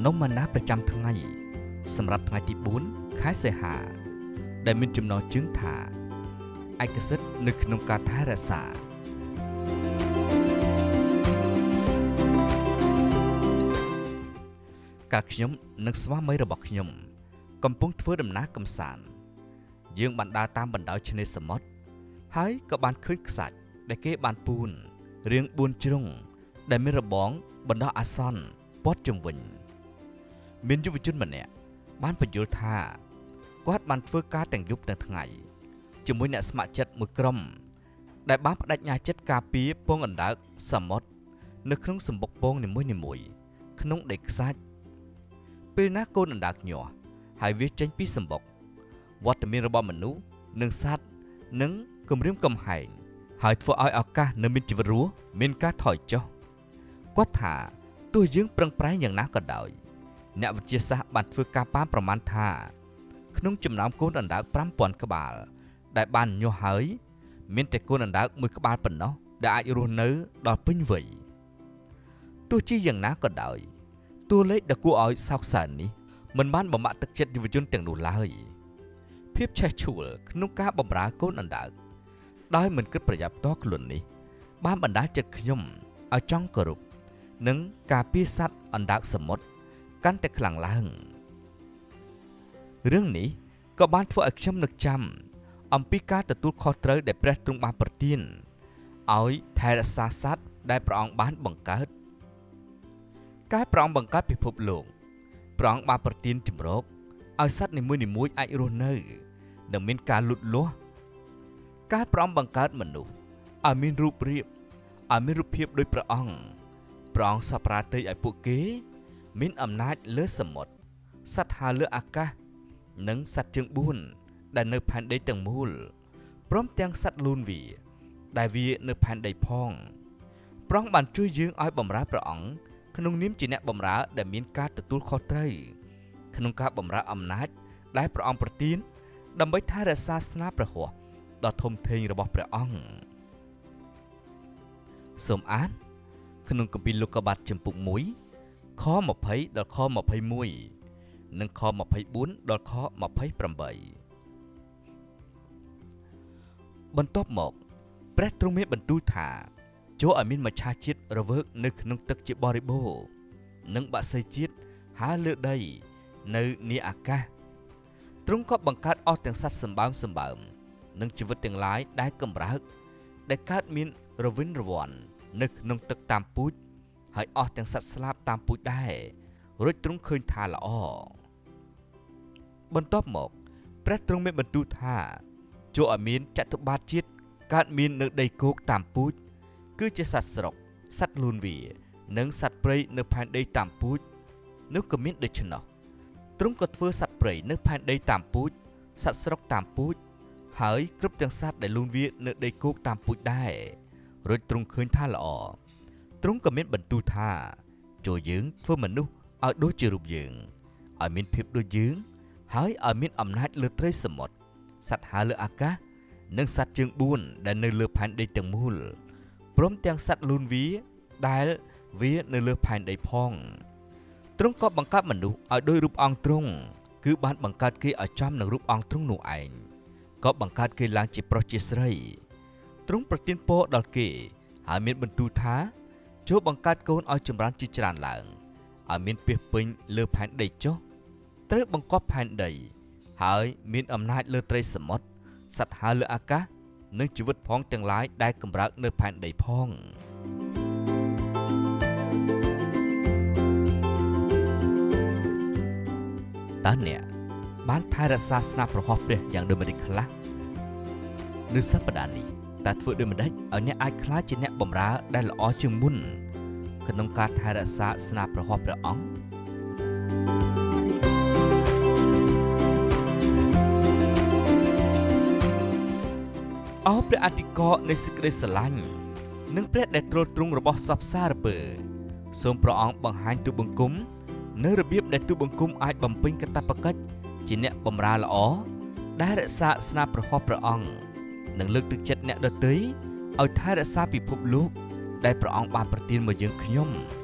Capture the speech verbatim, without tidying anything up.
នំម៉ាណាប្រចាំថ្ងៃសម្រាប់ថ្ងៃទីបួនខែសីហាដែលមានចំណងជើងថាឯកសិទ្ធិនៅក្នុងការថែរក្សាការខ្ញុំនិងស្វាមីរបស់ខ្ញុំកំពុងធ្វើដំណើរកម្សាន្តយើងបានដើរតាមបណ្ដោយឆ្នេរសមុទ្រហើយក៏បានឃើញខ្សាច់ដែលគេបានពូនរាងបួនជ្រុងដែលមានរបងបណ្ដោះអាសន្នព័ទ្ធជុំវិញមានយុវជនម្នាក់បានបញ្យល់ថាគាត់បានធ្វើការទាំងយប់ទាំងថ្ងៃជាមួយអ្នកស្ម័គ្រចិត្តមួយក្រុមដែលបានបដិញ្ញាចិត្តការពារពងអណ្ដើកសមុទ្រនៅក្នុងសម្បុកពងនីមួយៗក្នុងដីខ្សាច់ពេលណាកូនអណ្ដើកញាស់ហើយវាចេញពីសម្បុកវត្តមានរបស់មនុស្សនិងសត្វនឹងគំរាមកំហែងហើយធ្វើឲ្យឱកាសនៅមានជីវិតរស់មានការថយចុះគាត់ថាទោះយើងប្រឹងប្រែងយ៉ាងណាក៏ដោយអ្នកវិទ្យាសាស្ត្របានធ្វើការប៉ាន់ប្រមាណថាក្នុងចំណោមកូនអណ្ដើកប្រាំពាន់ក្បាលដែលបានញាស់ហើយមានតែកូនអណ្ដើកមួយក្បាលប៉ុណ្ណោះដែលអាចរស់នៅដល់ពេញវ័យទោះជាយ៉ាងណាក៏ដោយតួលេខដ៏គួរឲ្យសោកសៅនេះមិនបានបំបាក់ទឹកចិត្តយុវជនទាំងនោះឡើយភាពឆេះឆួលក្នុងការបម្រើកូនអណ្ដើកដោយមិនគិតប្រយ័ត្នផ្ទាល់ខ្លួននេះបានបណ្ដាលចិត្តខ្ញុំឲ្យចង់គោរពនិងការពារសត្វអណ្ដើកសមុទ្រកាន់តែខ្លាំងឡើងរឿងនេះក៏បានធ្វើឲ្យខ្ញុំនឹកចាំអំពីការទទួលខុសត្រូវដែលព្រះទ្រង់បានប្រទានឲ្យថែរក្សាសត្វដែលព្រះអង្គបានបង្កើតកាលព្រះអង្គបង្កើតពិភពលោកព្រះអង្គបានប្រទានជំរកឲ្យសត្វនីមួយៗអាចរស់នៅនិងមានការលូតលាស់កាលព្រះអង្គបង្កើតមនុស្សឲ្យមានរូបរាបឲ្យមានរូបភាពដូចព្រះអង្គព្រះអង្គសពរាទ័យឲ្យពួកគេមានអំណាចលើសមុទ្រសត្វហើរលើអាកាសនិងសត្វជើងបួនដែលនៅផែនដីទាំងមូលព្រមទាំងសត្វលូនវាដែលវានៅផែនដីផងព្រះអង្គបានជួយយើងឲ្យបម្រើព្រះអង្គក្នុងនាមជាអ្នកបម្រើដែលមានការទទួលខុសត្រូវក្នុងការបម្រើអំណាចដែលព្រះអង្គប្រទានដើម្បីថែរក្សាស្នាព្រះហស្ថដ៏ធំធេងរបស់ព្រះអង្គសូមអានក្នុងគម្ពីរលូកាបាតចំពុកមួយខម្ភៃដល់ខម្ភៃមួយនិងខម្ភៃបួនដល់ខម្ភៃប្រាំបីបន្ទាប់មកព្រះទ្រង់មានបន្ទូលថាចូលឲ្យមានមច្ឆជាតិរវើកនៅក្នុងទឹកជាបរិបូរណ៍និងបក្សីជាតិហើរលើដីនៅនាអាកាសទ្រង់ក៏បង្កើតអស់ទាំងសត្វសម្បើមសម្បើមនិងជីវិតទាំងឡាយដែលកម្រើកដែលកើតមានរវិនរវ័ននៅក្នុងទឹកតាមពូជហើយអស់ទាំងសត្វស្លាបតាមពូជដែររួចទ្រង់ឃើញថាល្អបន្ទាប់មកព្រះទ្រង់មានបន្ទូលថាចូលឲ្យមានចតុបាទជាតិកើតមាននៅដីគោកតាមពូជគឺជាសត្វស្រុកសត្វលូនវានិងសត្វព្រៃនៅផែនដីតាមពូជនោះក៏មានដូច្នោះទ្រង់ក៏ធ្វើសត្វព្រៃនៅផែនដីតាមពូជសត្វស្រុកតាមពូជហើយគ្រប់ទាំងសត្វដែលលូនវានៅដីគោកតាមពូជដែររួចទ្រង់ឃើញថាល្អទ្រង់ក៏មានបន្ទូលថាចូលយើងធ្វើមនុស្សឲ្យដូចជារូបយើងឲ្យមានភាពដូចយើងហើយឲ្យមានអំណាចលើត្រីសមុទ្រសត្វហើរលើអាកាសនិងសត្វជើងបួនដែលនៅលើផែនដីទាំងមូលព្រមទាំងសត្វលូនវាដែលវានៅលើផែនដីផងទ្រង់ក៏បង្កើតមនុស្សឲ្យដូចរូបអង្គទ្រង់គឺបានបង្កើតគេឲ្យចំនឹងរូបអង្គទ្រង់នោះឯងក៏បង្កើតគេឡើងជាប្រុសជាស្រីទ្រង់ប្រទានពរដល់គេហើយមានបន្ទូលថាចូលបង្កើតកូនឲ្យចម្រើនជាច្រើនឡើងឲ្យមានពាសពេញលើផែនដីចុះត្រូវបង្គាប់ផែនដីហើយមានអំណាចលើត្រីសមុទ្រសត្វហើរលើអាកាសនិងជីវិតផងទាំងឡាយដែលកម្រើកនៅផែនដីផងតើអ្នកបានថែរក្សាស្នាព្រះហស្ថព្រះយ៉ាងដូចម្តេចខ្លះនៅសប្តាហ៍នេះតើធ្វើដូចម្តេចឲ្យអ្នកអាចក្លាយជាអ្នកបម្រើដែលល្អជាងមុនក្នុងការថែរក្សាស្នាព្រះហស្ថព្រះអង្គអោព្រះអធិការនៃសេចក្តីស្រឡាញ់និងព្រះដែលទ្រទ្រង់របស់សពសារពើសូមព្រះអង្គបង្ហាញទូលបង្គំនៅរបៀបដែលទូលបង្គំអាចបំពេញកាតព្វកិច្ចជាអ្នកបម្រើល្អដែលរក្សាស្នាព្រះហស្ថព្រះអង្គនិងលើកទឹកចិត្តអ្នកដទៃឲ្យថែរក្សាពិភពលោកដែលព្រះអង្គបានប្រទានមកយើងខ្ញុំ